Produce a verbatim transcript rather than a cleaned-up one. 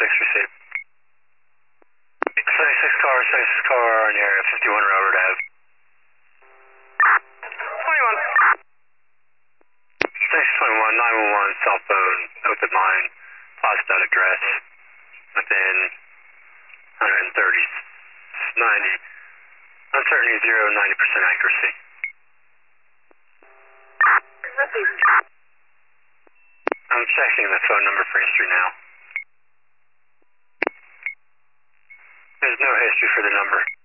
seventy-six, received. seventy-six car, seventy-six car on your fifty-one Robert Ave. twenty-one. seventy-six twenty-one, nine one one, cell phone, open line, plaza address, within one thirty, ninety, uncertainty zero, ninety percent accuracy. Received. I'm checking the phone number for history now. There's no history for the number.